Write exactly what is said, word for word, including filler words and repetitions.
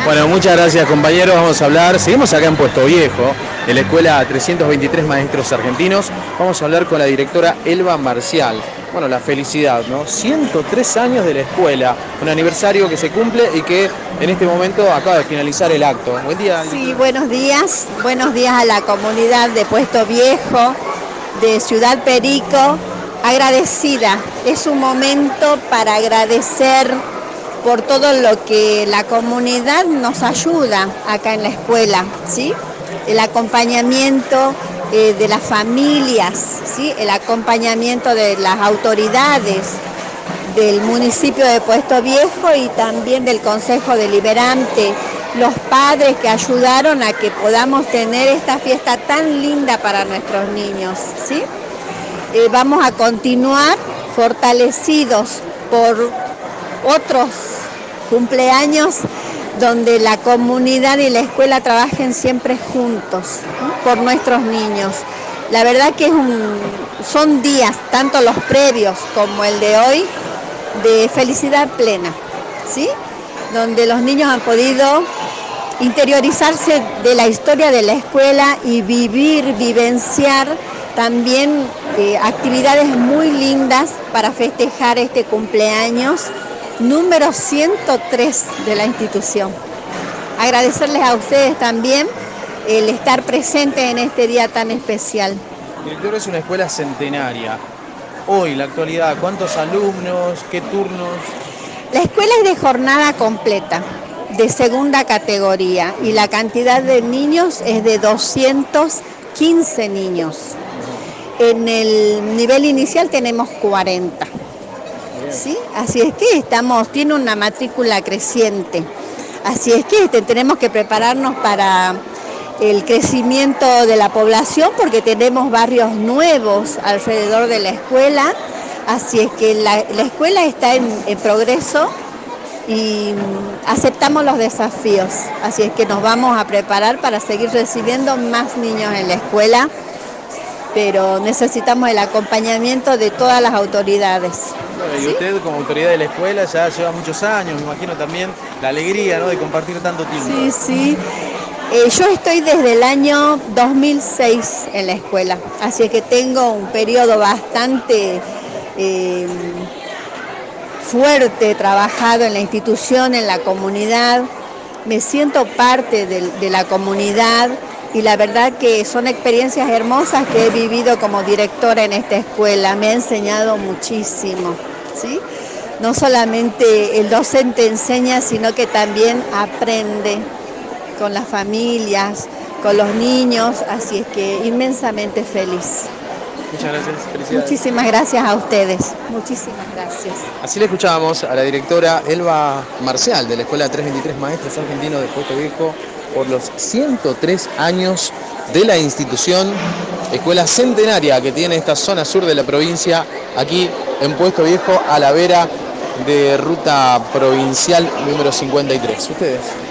Bueno, muchas gracias compañeros, vamos a hablar, seguimos acá en Puesto Viejo, en la escuela trescientos veintitrés Maestros Argentinos, vamos a hablar con la directora Elba Marcial. Bueno, la felicidad, ¿no? ciento tres años de la escuela, un aniversario que se cumple y que en este momento acaba de finalizar el acto. Buen día. Sí, buenos días, buenos días a la comunidad de Puesto Viejo, de Ciudad Perico, agradecida, es un momento para agradecer por todo lo que la comunidad nos ayuda acá en la escuela, ¿sí? El acompañamiento eh, de las familias, ¿sí? El acompañamiento de las autoridades del municipio de Puesto Viejo y también del Consejo Deliberante, los padres que ayudaron a que podamos tener esta fiesta tan linda para nuestros niños, ¿sí? Eh, vamos a continuar fortalecidos por otros cumpleaños donde la comunidad y la escuela trabajen siempre juntos, ¿no? Por nuestros niños. La verdad que es un, son días, tanto los previos como el de hoy, de felicidad plena, ¿sí? Donde los niños han podido interiorizarse de la historia de la escuela y vivir, vivenciar también eh, actividades muy lindas para festejar este cumpleaños número ciento tres de la institución. Agradecerles a ustedes también el estar presentes en este día tan especial. Director, es una escuela centenaria. Hoy, la actualidad, ¿cuántos alumnos? ¿Qué turnos? La escuela es de jornada completa, de segunda categoría, y la cantidad de niños es de doscientos quince niños. En el nivel inicial tenemos cuarenta. ¿Sí? Así es que estamos, tiene una matrícula creciente, así es que este, tenemos que prepararnos para el crecimiento de la población porque tenemos barrios nuevos alrededor de la escuela, así es que la, la escuela está en, en progreso y aceptamos los desafíos, así es que nos vamos a preparar para seguir recibiendo más niños en la escuela, pero necesitamos el acompañamiento de todas las autoridades. Bueno, y ¿Sí? usted como autoridad de la escuela ya lleva muchos años, me imagino también la alegría, ¿no?, de compartir tanto tiempo. Sí, sí. Eh, yo estoy desde el año dos mil seis en la escuela, así es que tengo un periodo bastante eh, fuerte trabajado en la institución, en la comunidad. Me siento parte de, de la comunidad y la verdad que son experiencias hermosas que he vivido como directora en esta escuela. Me ha enseñado muchísimo, ¿sí? No solamente el docente enseña, sino que también aprende con las familias, con los niños, así es que inmensamente feliz. Muchas gracias, felicidades. Muchísimas gracias a ustedes, muchísimas gracias. Así le escuchábamos a la directora Elba Marcial de la Escuela trescientos veintitrés Maestros Argentinos de Puesto Viejo por los ciento tres años de la institución, escuela centenaria que tiene esta zona sur de la provincia, aquí en Puesto Viejo, a la vera de ruta provincial número cincuenta y tres. Ustedes.